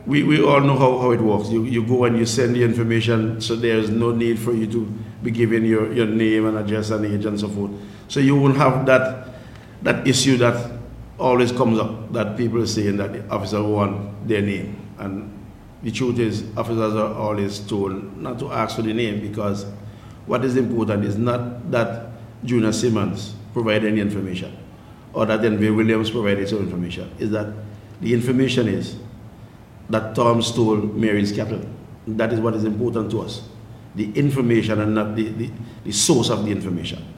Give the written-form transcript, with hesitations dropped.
we all know how it works. You go and you send the information, so there's no need for you to be giving your name and address and age and so forth. So you won't have that issue that always comes up, that people saying that the officer want their name. And the truth is, officers are always told not to ask for the name, because what is important is not that Junior Simmons provided any information or that Denver Williams provided some information. Is that the information is that Tom stole Mary's cattle. That is what is important to us. The information and not the source of the information.